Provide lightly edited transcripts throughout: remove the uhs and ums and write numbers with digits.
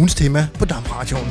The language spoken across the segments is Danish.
ugens tema på DAB-radioen.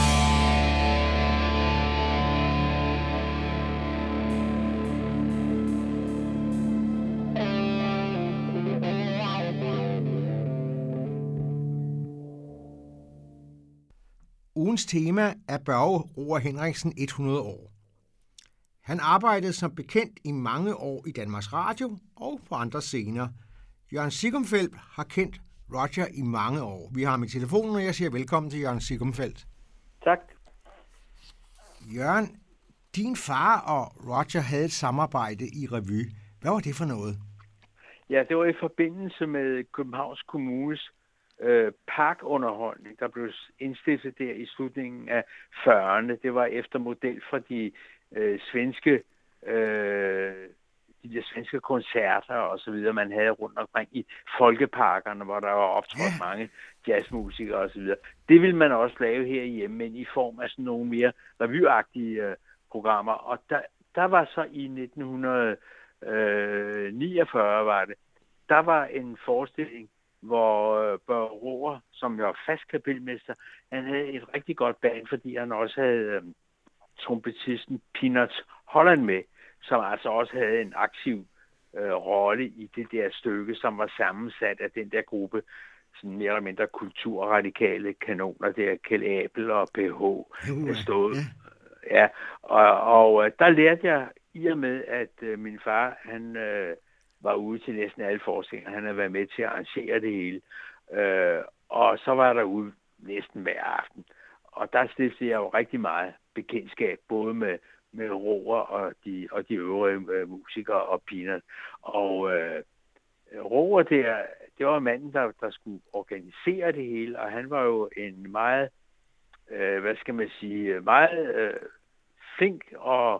Ugens tema er Børge Roar Henriksen 100 år. Han arbejdede som bekendt i mange år i Danmarks Radio og på andre scener. Jørgen Sigumfeldt har kendt Roger i mange år. Vi har ham i telefonen, og jeg siger velkommen til Jørgen Sigumfeldt. Tak. Jørgen, din far og Roger havde et samarbejde i revy. Hvad var det for noget? Ja, det var i forbindelse med Københavns Kommunes parkunderholdning, der blev indstiftet der i slutningen af 40'erne. Det var efter model fra de svenske koncerter og så videre, man havde rundt omkring i folkeparkerne, hvor der var optrådt mange jazzmusikere og så videre. Det ville man også lave herhjemme, men i form af sådan nogle mere revyagtige programmer. Og der var så i 1949 var det, der var en forestilling, hvor Børge Roar, som jo var fast kapelmester, han havde et rigtig godt band, fordi han også havde trompetisten Peanuts Holland med, som altså også havde en aktiv rolle i det der stykke, som var sammensat af den der gruppe, sådan mere eller mindre kulturradikale kanoner, der Kjeld Abel og PH stod. Ja, og der lærte jeg i og med, at min far, han var ude til næsten alle forestillinger. Han havde været med til at arrangere det hele. Og så var der ude næsten hver aften. Og der stiftede jeg jo rigtig meget bekendtskab, både med Roar og de øvrige musikere og Peanut. Og Roar der, det var manden, der skulle organisere det hele, og han var jo en meget, meget flink og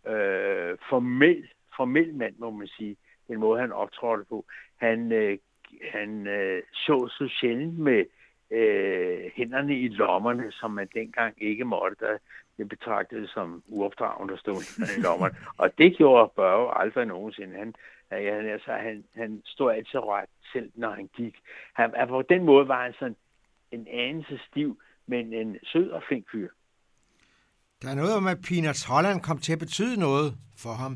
formel mand, må man sige, den måde, han optrådte på. Han så sjældent med hænderne i lommerne, som man dengang ikke måtte. Det betragtede som uopdragende at stå hænderne i lommerne. Og det gjorde Børge aldrig nogensinde. Han stod altid ret selv, når han gik. På den måde var han sådan en anelse stiv, men en sød og flink fyr. Der er noget om, at Peanuts Holland kom til at betyde noget for ham.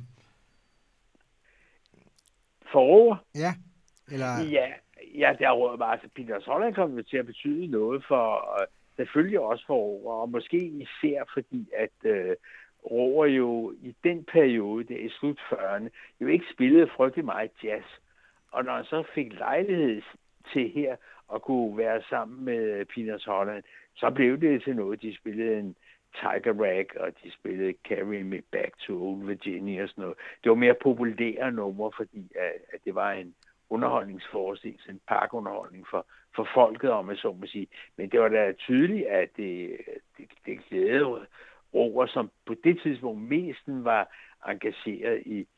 For Roar? Ja. Eller... Ja, der var altså Peanuts Holland kom til at betyde noget for, selvfølgelig også for Roar, og måske især fordi, at Roar jo i den periode, der i slut 40'erne, jo ikke spillede frygtelig meget jazz. Og når han så fik lejlighed til her at kunne være sammen med Peanuts Holland, så blev det til noget. De spillede en Tiger Rag, og de spillede Carry Me Back to Old Virginia og sådan noget. Det var mere populære numre, fordi at det var en underholdningsforestilling, en parkunderholdning for folket, om jeg så må sige. Men det var da tydeligt, at det glædede Roar, som på det tidspunkt mesten var engageret i,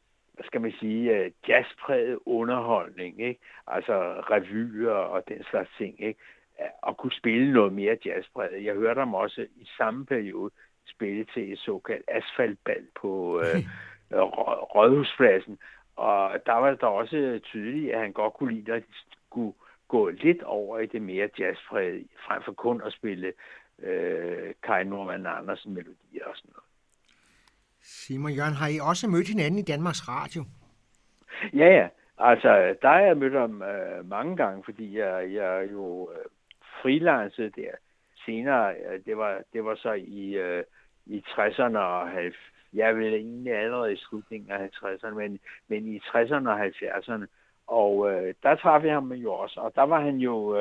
jazzpræget underholdning, ikke? Altså revyer og den slags ting, ikke? Og kunne spille noget mere jazzpræget. Jeg hørte ham også i samme periode spille til et såkaldt asfaltbal på Rådhuspladsen. Og der var der også tydeligt, at han godt kunne lide, at de skulle gå lidt over i det mere jazzpræget, frem for kun at spille Kai Norman Andersen melodier og sådan noget. Simon, Jørgen, har I også mødt hinanden i Danmarks Radio? Ja. Altså, der har jeg mødt ham mange gange, fordi jeg er jo freelancede der. Senere, det var så i 60'erne og 70'erne. Jeg vil egentlig allerede i slutningen af 50'erne, men i 60'erne og 70'erne. Og der traf jeg ham jo også, og der var han jo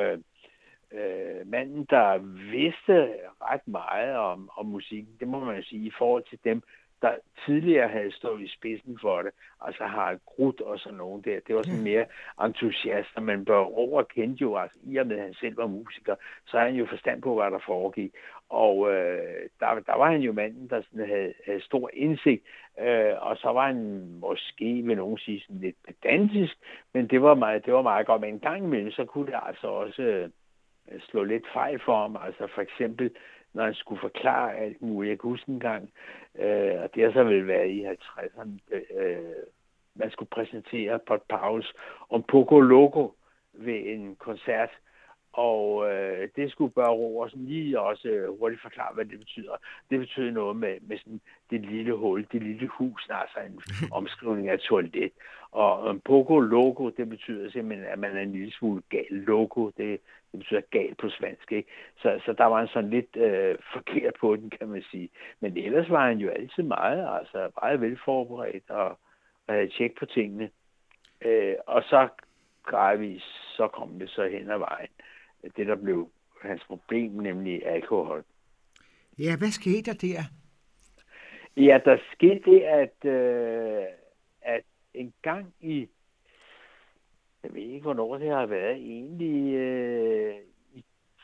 manden, der vidste ret meget om musikken. Det må man sige, i forhold til dem, der tidligere havde stået i spidsen for det. Altså Harald Gruth og sådan nogen der. Det var sådan mere entusiaster, men Børge Roar kendte jo, altså i og med, at han selv var musiker, så havde han jo forstand på, hvad der foregik. Og der var han jo manden, der sådan havde stor indsigt, og så var han måske, vil nogen sige, sådan lidt pedantisk, men det var meget godt. Men en gang imellem, så kunne det altså også slå lidt fejl for ham. Altså for eksempel, når han skulle forklare alt muligt. Jeg kan huske en gang, og det har så vel været i 50'erne, man skulle præsentere Port Pauls om Poco Loco ved en koncert, Og det skulle Børge Roer sådan lige også hurtigt forklare, hvad det betyder. Det betyder noget med sådan det lille hul, det lille hus, altså en omskrivning af toilet. Og en poco loco, det betyder simpelthen, at man er en lille smule gal. Loco, det betyder gal på svensk, ikke? Så der var en sådan lidt forkert på den, kan man sige. Men ellers var han jo altid meget velforberedt og havde tjek på tingene. Og så gradvist, så kom det så hen ad vejen. Det, der blev hans problem, nemlig alkohol. Ja, hvad skete der der? Ja, der skete det, at en gang i, jeg ved ikke, hvornår det har været, egentlig i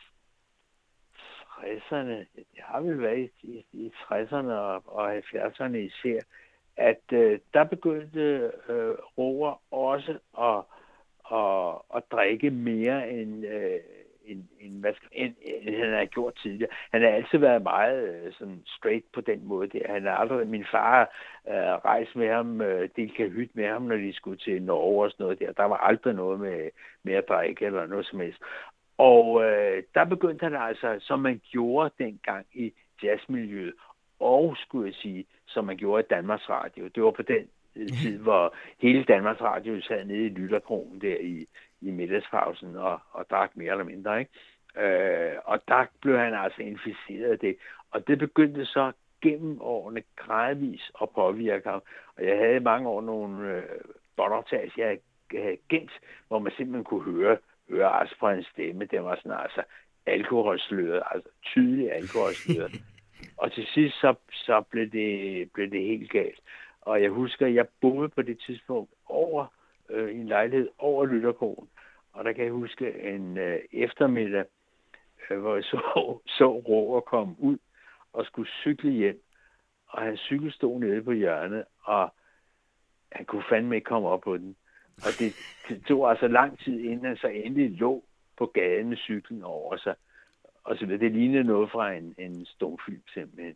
60'erne, det har vel været i 60'erne og 70'erne især, at der begyndte Roer også at drikke mere end han har gjort tidligere. Han har altid været meget sådan straight på den måde der. Han har aldrig, min far rejste med ham, delt kahyt med ham, når de skulle til Norge og sådan noget der. Der var aldrig noget med at drikke eller noget som helst. Og der begyndte han altså, som man gjorde dengang i jazzmiljøet, og skulle jeg sige, som man gjorde i Danmarks Radio. Det var på den tid, hvor hele Danmarks Radio sad nede i lytterkrogen der i middagspausen og drak mere eller mindre, ikke? Og der blev han altså inficeret af det. Og det begyndte så gennem årene gradvis at påvirke ham. Og jeg havde i mange år nogle båndoptagelser, jeg havde gemt, hvor man simpelthen kunne høre altså på hans stemme. Det var sådan altså alkoholsløret, altså tydeligt alkoholsløret. Og til sidst så blev det helt galt. Og jeg husker, at jeg boede på det tidspunkt i en lejlighed over lytterkrogen. Og der kan jeg huske en eftermiddag, hvor jeg så Roer komme ud og skulle cykle hjem. Og hans cykel stod nede på hjørnet, og han kunne fandme ikke komme op på den. Og det tog altså lang tid, inden han så endelig lå på gaden med cyklen over sig. Og så det lignede noget fra en stumfilm simpelthen.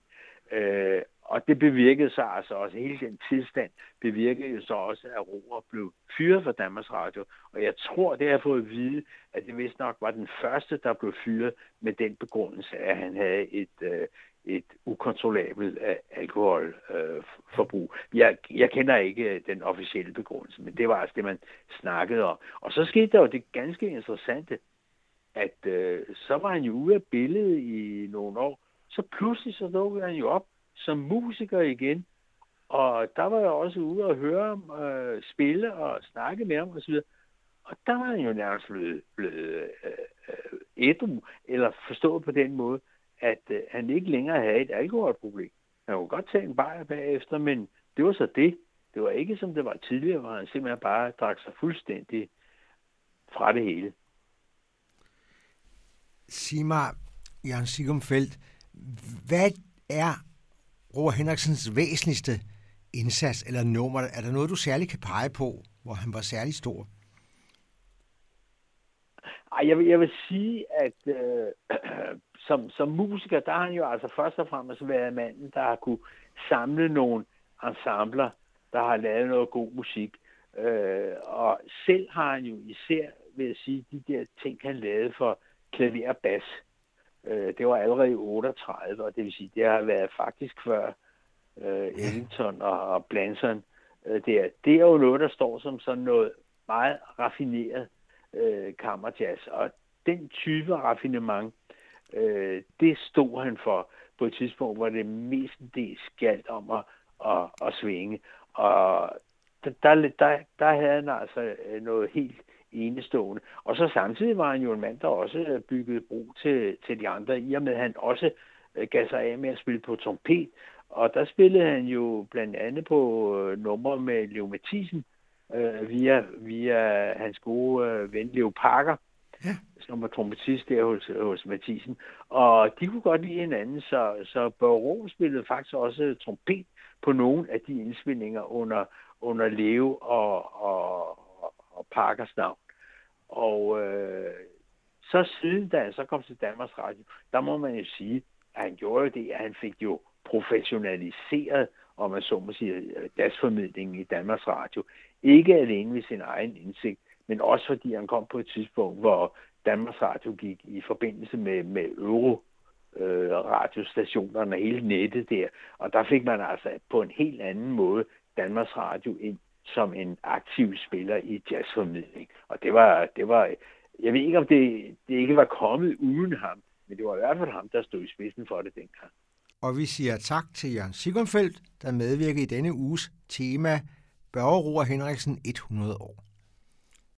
Og det bevirkede sig altså også, hele den tilstand bevirkede jo så også, at Roer blev fyret fra Danmarks Radio. Og jeg tror, det har jeg fået at vide, at det vist nok var den første, der blev fyret med den begrundelse, at han havde et ukontrollabelt alkoholforbrug. Jeg kender ikke den officielle begrundelse, men det var altså det, man snakkede om. Og så skete der jo det ganske interessante, at så var han jo ude af billedet i nogle år. Så pludselig så dukkede han jo op som musiker igen. Og der var jeg også ude og høre ham spille og snakke med ham osv. Og der var han jo nærmest blevet ædru, eller forstået på den måde, at han ikke længere havde et alkoholproblem. Han kunne godt tage en bajer bagefter, men det var så det. Det var ikke som det var tidligere, hvor han simpelthen bare drak sig fuldstændig fra det hele. Sig mig, Jørgen Sigumfeldt, hvad er Roer Henriksens væsentligste indsats eller nummer? Er der noget, du særligt kan pege på, hvor han var særlig stor? Jeg vil sige, at som musiker, der har han jo altså først og fremmest været manden, der har kunne samle nogle ensembler, der har lavet noget god musik. Og selv har han jo især, vil jeg sige, de der ting, han lavede for klaver og bas. Det var allerede i 38, og det vil sige, det har været faktisk før Ellington og Blanson. Det er jo noget, der står som sådan noget meget raffineret kammerjazz, og den type raffinement, det stod han for på et tidspunkt, hvor det mestendels galt om at svinge. Og der havde han altså noget helt enestående. Og så samtidig var han jo en mand, der også byggede bro til de andre, i og med at han også gav sig af med at spille på trompet. Og der spillede han jo blandt andet på numre med Leo Mathisen, via hans gode ven Leo Parker, som var trompetist der hos Mathisen. Og de kunne godt lide hinanden, så Børge Roer spillede faktisk også trompet på nogle af de indspilninger under Leo og Parkers navn. Og så siden da han så kom til Danmarks Radio, der må man jo sige, at han gjorde jo det, at han fik jo professionaliseret, om man så må sige, jazzformidlingen i Danmarks Radio. Ikke alene ved sin egen indsigt, men også fordi han kom på et tidspunkt, hvor Danmarks Radio gik i forbindelse med radiostationerne og hele nettet der. Og der fik man altså på en helt anden måde Danmarks Radio ind som en aktiv spiller i jazzformidling. Og det var jeg ved ikke, om det ikke var kommet uden ham, men det var i hvert fald ham, der stod i spidsen for det dengang. Og vi siger tak til Jørgen Sigumfeldt, der medvirker i denne uges tema Børge Roar Henriksen 100 år.